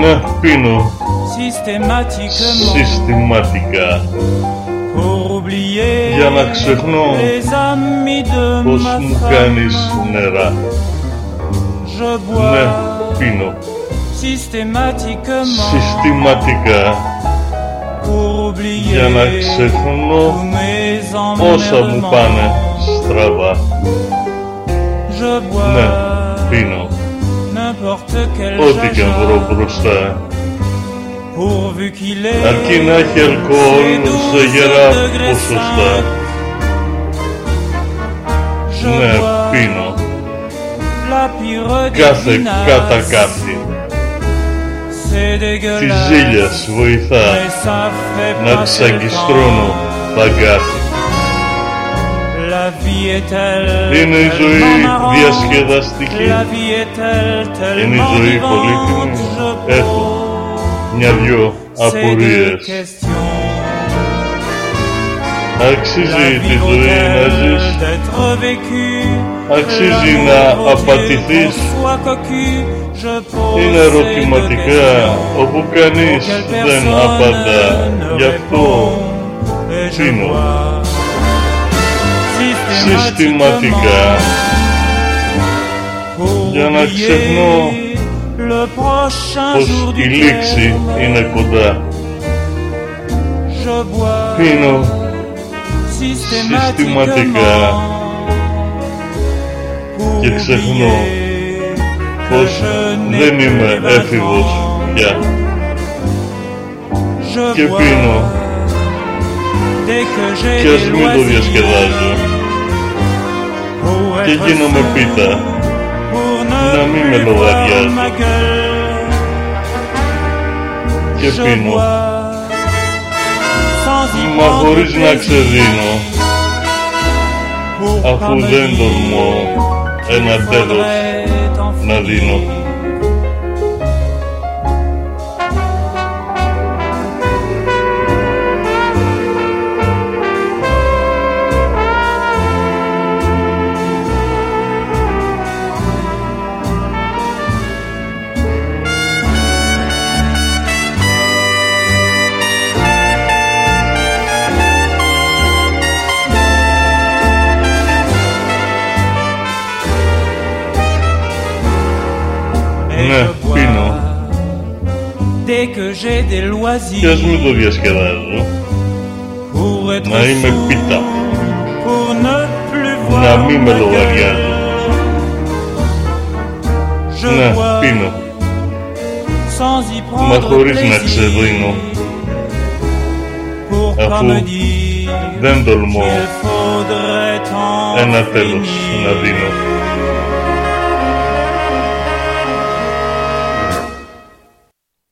Ναι, πίνω συστηματικά για να ξεχνώ πως μου κάνεις νερά. Ναι, πίνω συστηματικά για να ξεχνώ όσα μου πάνε στραβά. Ναι, πίνω ό,τι και αν βρω μπροστά, αρκεί να έχει αλκοόλ σε γερά ποσοστά. Ναι, πίνω κάθε κατακάρτη της ζήλιας βοηθά να της αγκιστρώνω παγκάθι. Είναι η ζωή διασκεδαστική, είναι η ζωή πολύτιμη, έχω μια-δυο απορίες. Αξίζει τη ζωή να ζεις, αξίζει να απατηθείς. Είναι ερωτηματικά όπου κανείς δεν απαντά, γι' αυτό πίνω συστηματικά για να ξεχνώ πως η λήξη είναι κοντά. Πίνω συστηματικά και ξεχνώ πως δεν είμαι έφηβος πια. Και πίνω κι ας μην το διασκεδάζω και γίνομαι πίτα να μην με λογαριάζω. Και πίνω μα χωρίς να ξεδίνω, αφού δεν τολμώ ένα τέλος να δίνω. Ναι, πίνω κι ας μην το διασκεδάζω, να είμαι πίτα, να μην με λογαριάζω. Ναι, πίνω μα χωρίς να ξεδίνω, αφού δεν τολμώ ένα τέλος να δίνω.